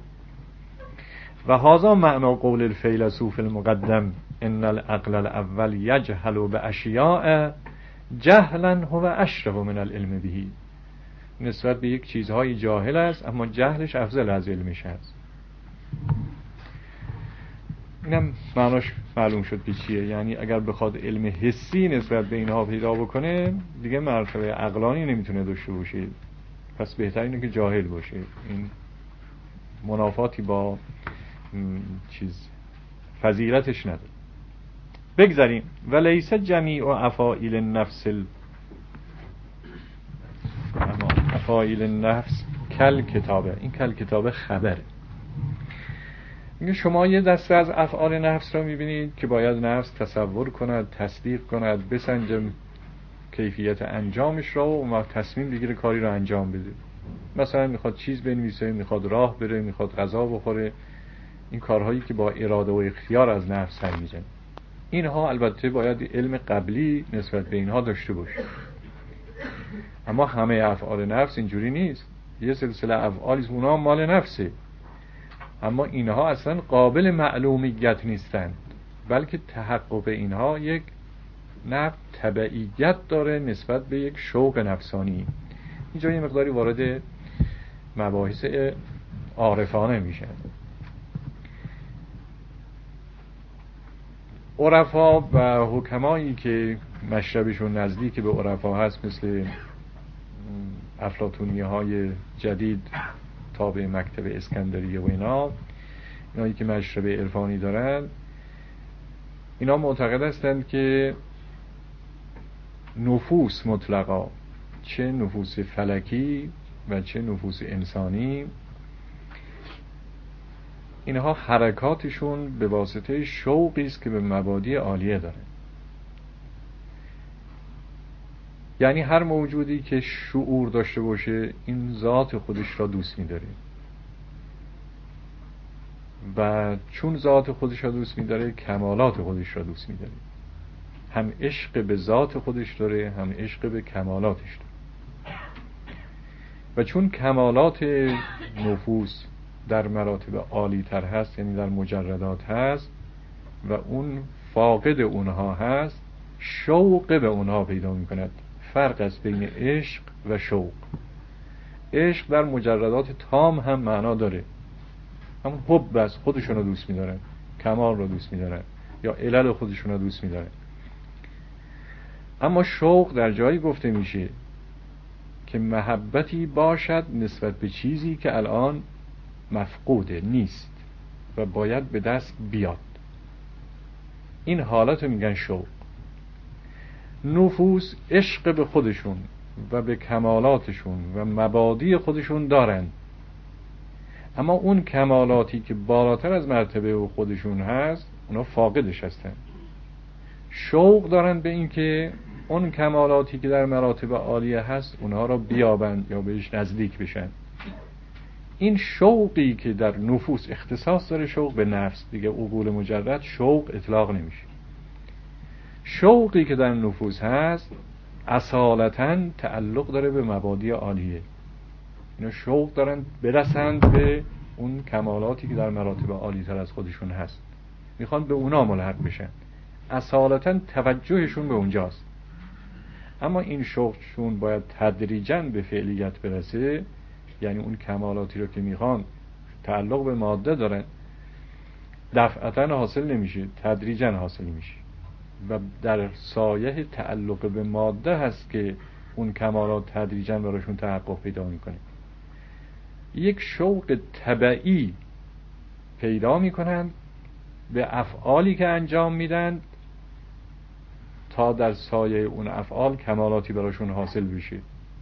و هذا معنا قول الفیلسوف المقدم ان العقل الاول یجهل باشیاء جهلا هو اشرف من العلم به. نسبت به یک چیزهای جاهل است، اما جهلش افضل از علمش است. اینم معناش معلوم شد که چیه. یعنی اگر بخواد علم حسی نسبت به اینها پیدا بکنه دیگه مرتبه عقلانی نمیتونه داشته باشه، پس بهتر اینه که جاهل باشه. این منافاتی با چیز فضیلتش نداره. بگذاریم. و لیس جمیع افاعیل النفس افاعیل نفس کل کتابه. این کل کتابه خبره. میگه شما یه دسته از افعال نفس رو میبینید که باید نفس تصور کند، تصدیق کند، بسنجه کیفیت انجامش رو و ما تصمیم بگیره کاری رو انجام بده. مثلا میخواد چیز بنویسه، میخواد راه بره، میخواد غذا بخوره. این کارهایی که با اراده و اختیار از نفس سر میزنه، اینها البته باید علم قبلی نسبت به اینها داشته باشه. اما همه افعال نفس اینجوری نیست. یه سلسله افعالی اونها مال نفسه، اما اینها اصلا قابل معلومیت نیستند، بلکه تحقق اینها یک نوع تبعیت داره نسبت به یک شوق نفسانی. اینجا یه مقداری وارد مباحث عارفانه میشه. عرفا و حکمایی که مشربشون نزدیک به عرفا هست، مثل افلاطونیه های جدید تابع مکتب اسکندریه و اینا، اینایی که مشرب عرفانی دارن، اینا معتقد هستند که نفوس مطلقا، چه نفوس فلکی و چه نفوس انسانی، اینها حرکاتشون به واسطه شوقی است که به مبادی عالیه داره. یعنی هر موجودی که شعور داشته باشه این ذات خودش را دوست می‌داره و چون ذات خودش را دوست می‌داره کمالات خودش را دوست می‌داره. هم عشق به ذات خودش داره، هم عشق به کمالاتش داره. و چون کمالات نفوس در مراتب عالی تر هست، یعنی در مجردات هست و اون فاقد اونها هست، شوق به اونها پیدا می کند. فرق است بین عشق و شوق. عشق در مجردات تام هم معنا داره، همون حب بس، خودشون رو دوست می دارن، کمال رو دوست می دارن یا علل خودشون رو دوست می دارن. اما شوق در جایی گفته میشه که محبتی باشد نسبت به چیزی که الان مفقوده، نیست و باید به دست بیاد. این حالت رو میگن شوق. نفوس عشق به خودشون و به کمالاتشون و مبادی خودشون دارن، اما اون کمالاتی که بالاتر از مرتبه خودشون هست اونا فاقدش هستن. شوق دارن به این که اون کمالاتی که در مراتب عالیه هست اونها را بیابند یا بهش نزدیک بشن. این شوقی که در نفوس اختصاص داره شوق به نفس، دیگه عقول مجرد شوق اطلاق نمیشه. شوقی که در نفوس هست اصالتاً تعلق داره به مبادی عالیه. اینا شوق دارن برسند به اون کمالاتی که در مراتب عالی تر از خودشون هست، میخوان به اونا ملحق بشن، اصالتاً توجهشون به اونجاست. اما این شوقشون باید تدریجاً به فعلیت برسه، یعنی اون کمالاتی رو که میخوان تعلق به ماده دارن دفعتاً حاصل نمیشه، تدریجاً حاصل میشه و در سایه تعلق به ماده هست که اون کمالات تدریجاً براشون تحقق پیدا میکنه. یک شوق طبعی پیدا میکنن به افعالی که انجام میدن تا در سایه اون افعال کمالاتی براشون حاصل بشه.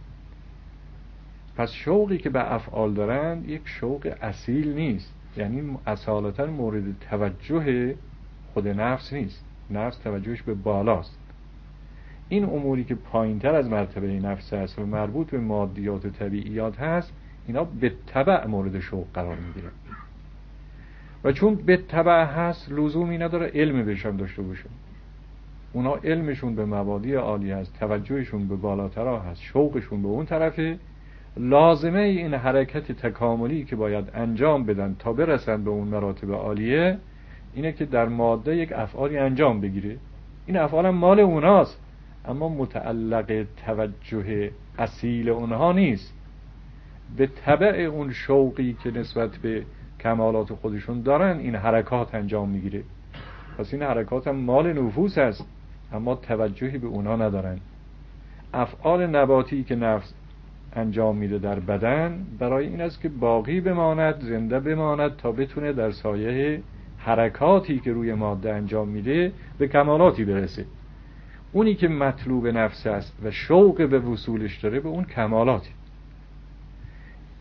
پس شوقی که به افعال دارن یک شوق اصیل نیست، یعنی اصالتا مورد توجه خود نفس نیست. نفس توجهش به بالاست. این اموری که پایینتر از مرتبه نفس هست و مربوط به مادیات و طبیعیات هست، اینا به تبع مورد شوق قرار میگیره و چون به تبع هست لزومی نداره علم بهشم داشته باشه. اونا علمشون به مبادی عالی هست، توجهشون به بالاترها هست، شوقشون به اون طرفه. لازمه این حرکت تکاملی که باید انجام بدن تا برسن به اون مراتب عالیه اینه که در ماده یک افعالی انجام بگیره. این افعال هم مال اوناست، اما متعلق توجه اصیل اونها نیست، به تبع اون شوقی که نسبت به کمالات خودشون دارن این حرکات انجام میگیره. پس این حرکات هم مال نفوس هست، اما توجهی به اونها ندارن. افعال نباتی که نفس انجام میده در بدن برای این است که باقی بماند، زنده بماند تا بتونه در سایه حرکاتی که روی ماده انجام میده به کمالاتی برسه. اونی که مطلوب نفس است و شوق به وصولش داره به اون کمالاتی.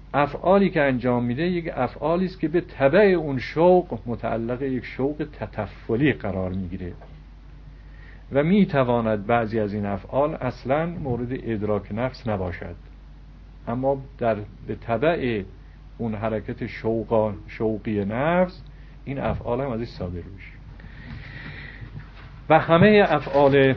افعالی که انجام میده یک افعالی است که به تبع اون شوق متعلق یک شوق تطفلی قرار میگیره و میتواند بعضی از این افعال اصلا مورد ادراک نفس نباشد، اما در به تبع اون حرکت شوقا شوقی نفس این افعال هم ازش صادر میشه. و همه افعال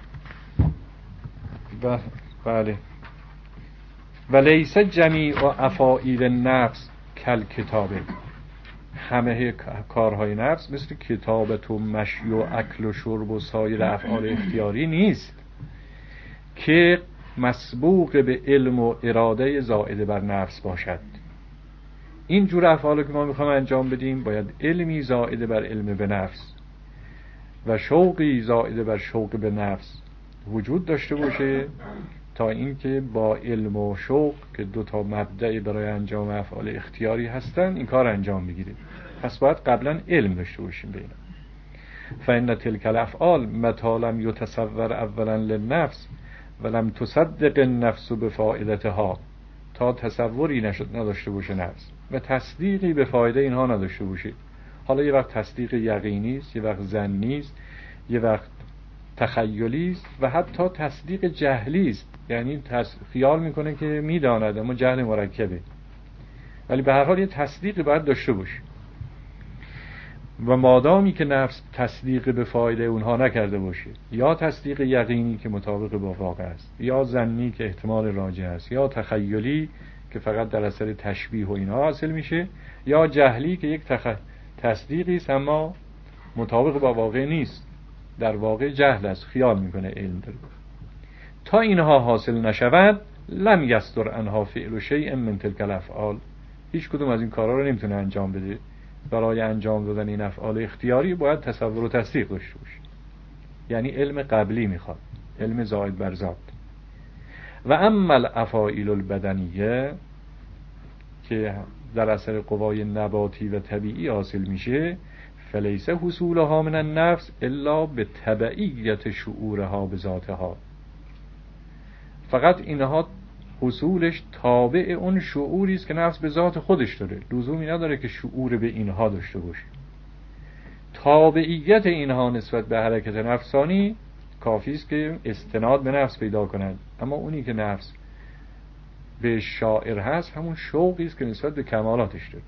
و بله و لیس جمیع افاعیل نفس کل کتابه، همه کارهای نفس مثل کتابت و مشی و اکل و شرب و سایر افعال اختیاری نیست که مسبوق به علم و اراده زائد بر نفس باشد. این جور افعال که ما میخوام انجام بدیم باید علمی زائد بر علم به نفس و شوقی زائد بر شوق به نفس وجود داشته باشه تا اینکه با علم و شوق که دو تا مبدأ برای انجام افعال اختیاری هستن این کار انجام بگیره. پس باید قبلا علم داشته باشیم به اینا. فإن تلك الافعال متى لم يتصور اولا للنفس ولم تصدق النفس بفائدتها، تا تصوری نشد نداشته باشه نفس و تصدیقی به فایده اینها نداشته باشه. حالا یه وقت تصدیق یقینی است، یه وقت ظنی است، یه وقت تخیلی است و حتی تصدیق جهلی است، یعنی تص... خیال میکنه که میداند اما جهل مرکبه، ولی به هر حال یه تصدیقی باید داشته باشه. و مادامی که نفس تصدیق به فایده اونها نکرده باشه، یا تصدیق یقینی که مطابق با واقع است، یا ظنی که احتمال راجح است، یا تخیلی که فقط در اثر تشبیه و اینها حاصل میشه، یا جهلی که یک تخ... تصدیقی است اما مطابق با واقع نیست، در واقع جهل است، خیال میکنه علم داره. تا اینها حاصل نشود لم یصدر عنها فعل شیء من تلک الافعال، هیچ کدوم از این کارا رو نمیتونه انجام بده. برای انجام دادن این افعال اختیاری باید تصور و تصدیق داشته باشه، یعنی علم قبلی میخواد، علم زائد بر ذات. و اما الافاعیل البدنیه که در اثر قوای نباتی و طبیعی حاصل میشه، فلیس حصولها من النفس الا به تبعیت شعورها به ذاتها، فقط اینها حصولش تابع اون شعوری است که نفس به ذات خودش داره، لزومی نداره که شعور به اینها داشته باشه. تابعیت اینها نسبت به حرکت نفسانی کافی است که استناد به نفس پیدا کنند، اما اونی که نفس به شاعر هست همون شوقی است که نسبت به کمالاتش داره.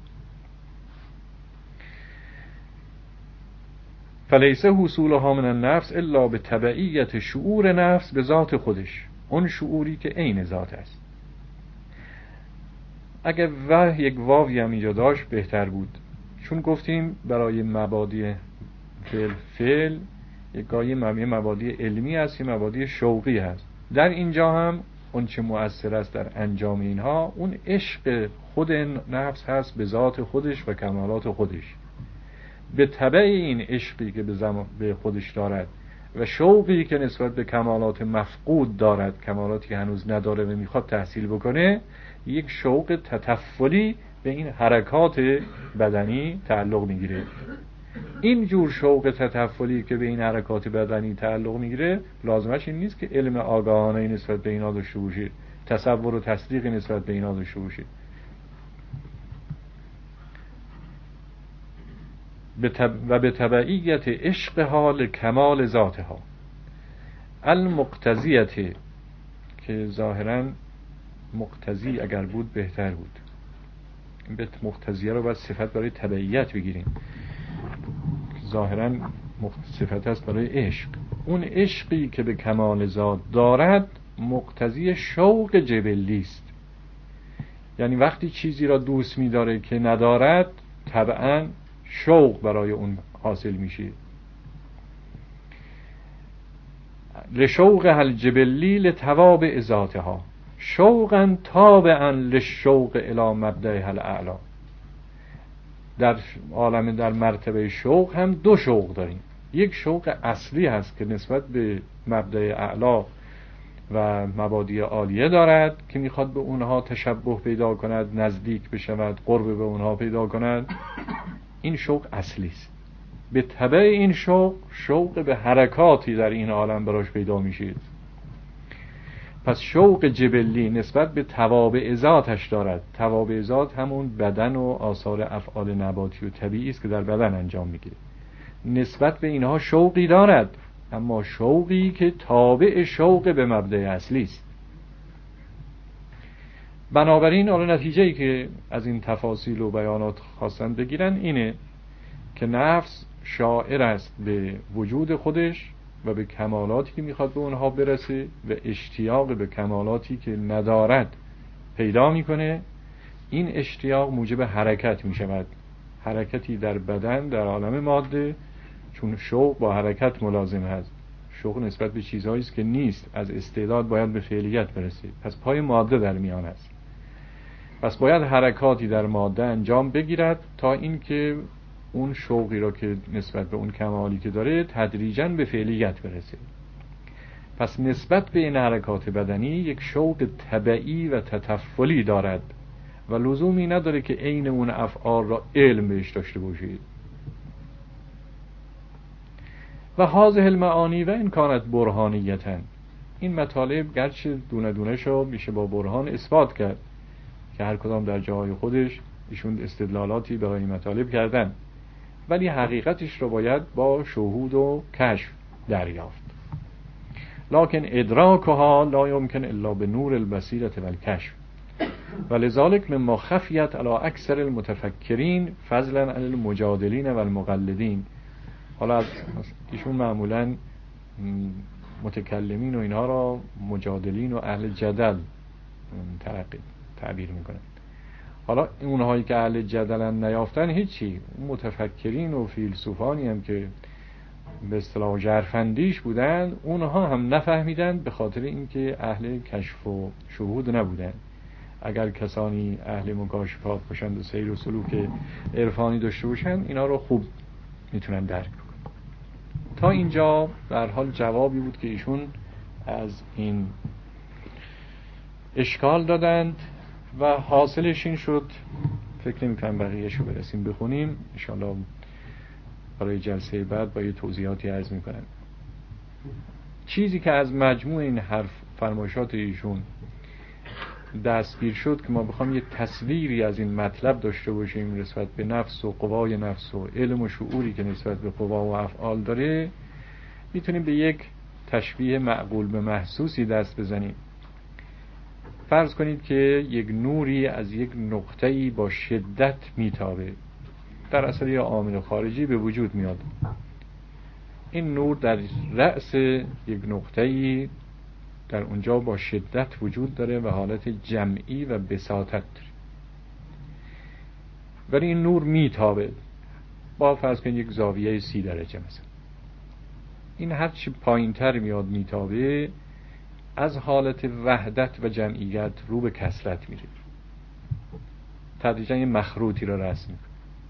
فلیس حصولها من النفس الا به تبعیت شعور نفس به ذات خودش، اون شعوری که عین ذات است. اگه و یک واوی هم اینجا داشت بهتر بود، چون گفتیم برای مبادی فعل فعل یک گاهی مبادی علمی است، یک مبادی شوقی هست. در اینجا هم اون چه مؤثر است در انجام اینها اون عشق خود نفس هست به ذات خودش و کمالات خودش. به تبع این عشقی که به, زم... به خودش دارد و شوقی که نسبت به کمالات مفقود دارد، کمالاتی که هنوز نداره و میخواد تحصیل بکنه، یک شوق تطفلی به این حرکات بدنی تعلق میگیره. این جور شوق تطفلی که به این حرکات بدنی تعلق میگیره لازمش این نیست که علم آگاهانه نسبت به اینا داشته باشید، تصور و تصدیق نسبت به اینا داشته باشید. و به تبعیت عشق حال کمال ذاتها المقتضیت، که ظاهراً مقتضی اگر بود بهتر بود، به مقتضیه رو باید صفت برای تبعیت بگیریم، ظاهراً صفت است برای عشق. اون عشقی که به کمال ذات دارد مقتضی شوق جبلی است، یعنی وقتی چیزی را دوست می داره که ندارد طبعاً شوق برای اون حاصل میشه. لشوق الجبلی لتوابع ذاتها شوقا تابعا للشوق الی مبدأها الاعلی. در عالم در مرتبه شوق هم دو شوق داریم، یک شوق اصلی هست که نسبت به مبدأ اعلی و مبادی عالیه دارد که میخواد به اونها تشبه پیدا کند، نزدیک بشود، قرب به اونها پیدا کند، این شوق اصلی است. به تبع این شوق شوق به حرکاتی در این عالم براش پیدا میشه. پس شوق جبلی نسبت به توابع ذاتش دارد. توابع ذات همون بدن و آثار افعال نباتی و طبیعی است که در بدن انجام میگیره. نسبت به اینها شوقی دارد، اما شوقی که تابع شوق به مبدأ اصلی است. بنابراین حالا نتیجه‌ای که از این تفاصیل و بیانات خواستن بگیرن اینه که نفس شاعر است به وجود خودش و به کمالاتی که میخواد به اونها برسه و اشتیاق به کمالاتی که ندارد پیدا میکنه. این اشتیاق موجب حرکت میشود، حرکتی در بدن در عالم ماده، چون شوق با حرکت ملازم هست. شوق نسبت به چیزهایی است که نیست، از استعداد باید به فعلیت برسه، پس پای ماده در میان است. پس باید حرکاتی در ماده انجام بگیرد تا اینکه اون شوقی را که نسبت به اون کمالی که داره تدریجاً به فعلیت برسه. پس نسبت به این حرکات بدنی یک شوق طبیعی و تطفلی دارد و لزومی نداره که عین اون افعال را علم بهش داشته باشید. و هذه المعانی و این کانت برهانیتن، این مطالب گرچه دونه دونه شو میشه با برهان اثبات کرد که هر کدام در جای خودش ایشون استدلالاتی برای این مطالب کردن، ولی حقیقتش رو باید با شهود و کشف دریافت. لکن ادراکها لا يمكن الا بنور البصیرة والکشف ولذلك مما خفیت علی اکثر المتفکرین فضلا عن المجادلین والمقلدین. حالا ایشون معمولا متکلمین و اینها را مجادلین و اهل جدل تعبیر میکنن. حالا اونهایی که اهل جدلن نیافتن هیچی، متفکرین و فیلسوفانی هم که به اصطلاح ژرفندیش بودن اونها هم نفهمیدن به خاطر اینکه اهل کشف و شهود نبودن. اگر کسانی اهل مکاشفات باشند و سیر و سلوک عرفانی داشته باشند اینا رو خوب میتونن درک کنن. تا اینجا در حال جوابی بود که ایشون از این اشکال دادند و حاصلش این شد. فکر نمی کنم بقیه‌شو برسیم بخونیم، ان شاءالله برای جلسه بعد با یه توضیحاتی عرض میکنم. چیزی که از مجموع این حرف فرمایشات ایشون دستگیر شد که ما بخوام یه تصویری از این مطلب داشته باشیم نسبت به نفس و قوای نفس و علم و شعوری که نسبت به قوا و افعال داره، میتونیم به یک تشبیه معقول به محسوسی دست بزنیم. فرض کنید که یک نوری از یک نقطه‌ای با شدت میتابه، در اثر یه عامل خارجی به وجود میاد. این نور در رأس یک نقطه‌ای در اونجا با شدت وجود داره و حالت جمعی و بساطت داره، ولی این نور میتابه با فرض کنید یک زاویه سی درجه مثلا. این هرچی پایین تر میاد میتابه از حالت وحدت و جمعیت رو به کثرت میره، تدریجا یه مخروطی رو رسم میکنه.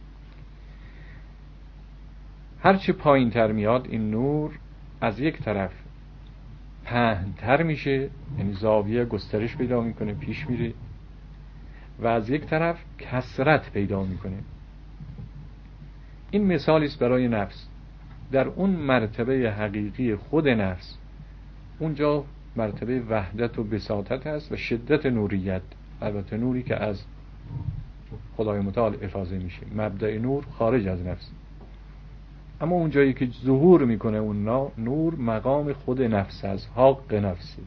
هرچی پایین تر میاد این نور از یک طرف پهن‌تر میشه، یعنی زاویه گسترش پیدا میکنه، پیش میره، و از یک طرف کثرت پیدا میکنه. این مثالی است برای نفس. در اون مرتبه حقیقی خود نفس، اونجا مرتبه وحدت و بساطت هست و شدت نوریت، البته نوری که از خدای متعال افاضه میشه. مبدأ نور خارج از نفس، اما اونجایی که ظهور میکنه اون نور مقام خود نفس است، حق نفسی.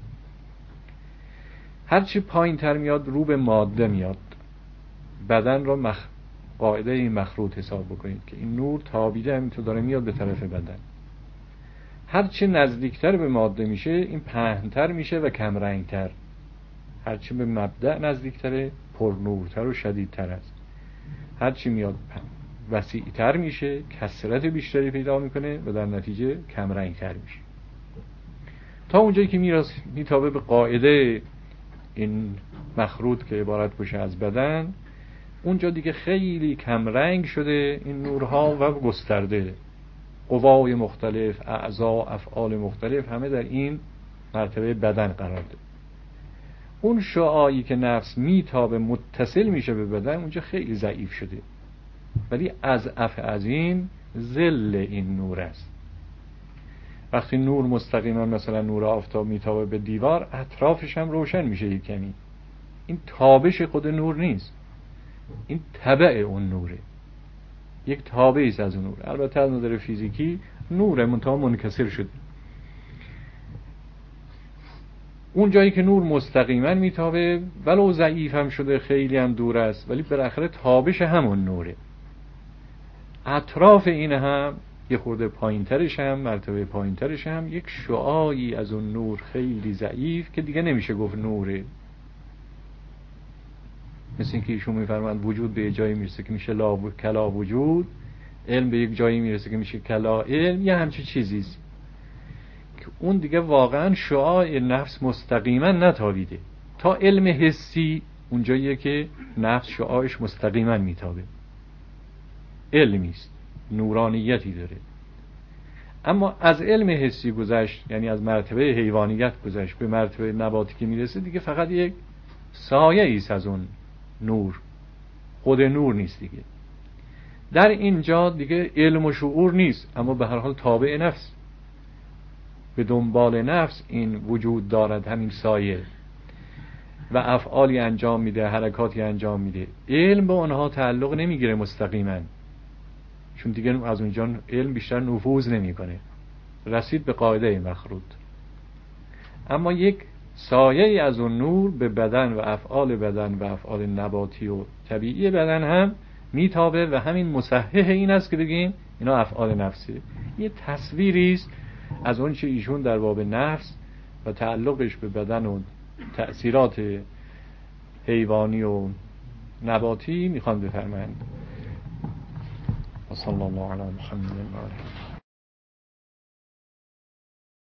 هرچی پایین تر میاد رو به ماده میاد. بدن را مخ... قاعده این مخروط حساب بکنید که این نور تابیده همینطور داره میاد به طرف بدن. هرچی نزدیکتر به ماده میشه این پهن‌تر میشه و کم رنگتر. هرچی به مبدأ نزدیکتره پرنورتر و شدیدتر است. هرچی میاد وسیعتر میشه، کثرت بیشتری پیدا میکنه و در نتیجه کم رنگتر میشه، تا اونجایی که میراث میتابه به قاعده این مخروط که عبارت باشه از بدن. اونجا دیگه خیلی کم رنگ شده این نورها و گسترده، قوای مختلف، اعضا، افعال مختلف همه در این مرتبه بدن قرار ده. اون شعاعی که نفس میتابه متصل میشه به بدن اونجا خیلی ضعیف شده، ولی از اف از این ظل این نور است. وقتی نور مستقیما مثلا نور آفتاب میتابه به دیوار، اطرافش هم روشن میشه یک کمی. این تابش خود نور نیست، این تبع اون نوره، یک تابعی است از اون نور. البته از نظر فیزیکی نور منتها منکسر شد. اون جایی که نور مستقیما میتابه ولو ضعیف هم شده، خیلی هم دور است، ولی بالاخره تابش همون نوره. اطراف این هم یه خورده پایینترش هم، مرتبه پایینترش هم یک شعاعی از اون نور خیلی ضعیف که دیگه نمیشه گفت نوره. مثل اینکه ایشون میفرمایند وجود به جایی میرسه که میشه لا کلا وجود، علم به یک جایی میرسه که میشه کلا علم، یه همچین چیزیست که اون دیگه واقعا شعاع نفس مستقیما نتابیده. تا علم حسی اونجاییه که نفس شعاعش مستقیما میتابه، علمیست، نورانیتی داره. اما از علم حسی گذشت، یعنی از مرتبه حیوانیت گذشت به مرتبه نباتی که میرسه، دیگه فقط یک سایه ایست از اون نور، خود نور نیست دیگه. در اینجا دیگه علم و شعور نیست، اما به هر حال تابع نفس، به دنبال نفس این وجود دارد، همین سایه، و افعالی انجام میده، حرکاتی انجام میده. علم به اونها تعلق نمیگیره مستقیما، چون دیگه از اونجا علم بیشتر نفوذ نمیکنه، رسید به قاعده مخروط. اما یک سایه از اون نور به بدن و افعال بدن و افعال نباتی و طبیعی بدن هم میتابه و همین مصحح این است که بگیم اینا افعال نفسه. یه تصویری است از اون چه ایشون در باب نفس و تعلقش به بدن و تأثیرات حیوانی و نباتی میخوان بفرمایند. و صلی الله علی محمد و آله.